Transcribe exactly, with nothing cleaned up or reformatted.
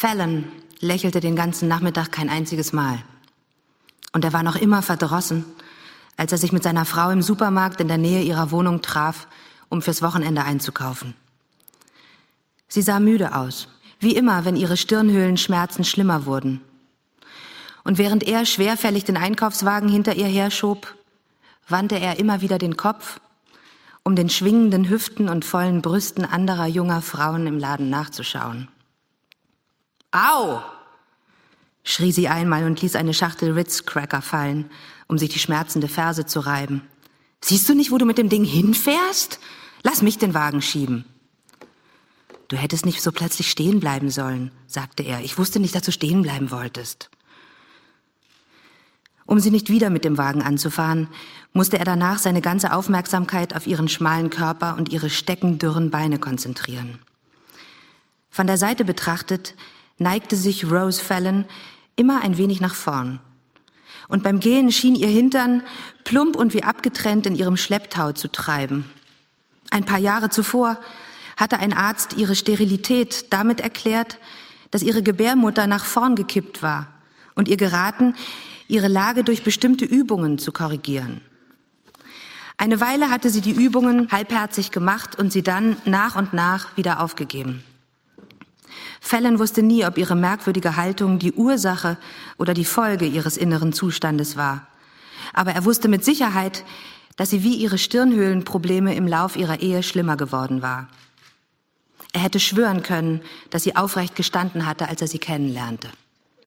Fallon lächelte den ganzen Nachmittag kein einziges Mal. Und er war noch immer verdrossen, als er sich mit seiner Frau im Supermarkt in der Nähe ihrer Wohnung traf, um fürs Wochenende einzukaufen. Sie sah müde aus, wie immer, wenn ihre Stirnhöhlenschmerzen schlimmer wurden. Und während er schwerfällig den Einkaufswagen hinter ihr herschob, wandte er immer wieder den Kopf, um den schwingenden Hüften und vollen Brüsten anderer junger Frauen im Laden nachzuschauen. »Au!« schrie sie einmal und ließ eine Schachtel Ritz-Cracker fallen, um sich die schmerzende Ferse zu reiben. »Siehst du nicht, wo du mit dem Ding hinfährst? Lass mich den Wagen schieben.« »Du hättest nicht so plötzlich stehen bleiben sollen«, sagte er. »Ich wusste nicht, dass du stehen bleiben wolltest.« Um sie nicht wieder mit dem Wagen anzufahren, musste er danach seine ganze Aufmerksamkeit auf ihren schmalen Körper und ihre steckendürren Beine konzentrieren. Von der Seite betrachtet neigte sich Rose Fallon immer ein wenig nach vorn. Und beim Gehen schien ihr Hintern plump und wie abgetrennt in ihrem Schlepptau zu treiben. Ein paar Jahre zuvor hatte ein Arzt ihre Sterilität damit erklärt, dass ihre Gebärmutter nach vorn gekippt war und ihr geraten, ihre Lage durch bestimmte Übungen zu korrigieren. Eine Weile hatte sie die Übungen halbherzig gemacht und sie dann nach und nach wieder aufgegeben. Fallon wusste nie, ob ihre merkwürdige Haltung die Ursache oder die Folge ihres inneren Zustandes war. Aber er wusste mit Sicherheit, dass sie wie ihre Stirnhöhlenprobleme im Lauf ihrer Ehe schlimmer geworden war. Er hätte schwören können, dass sie aufrecht gestanden hatte, als er sie kennenlernte.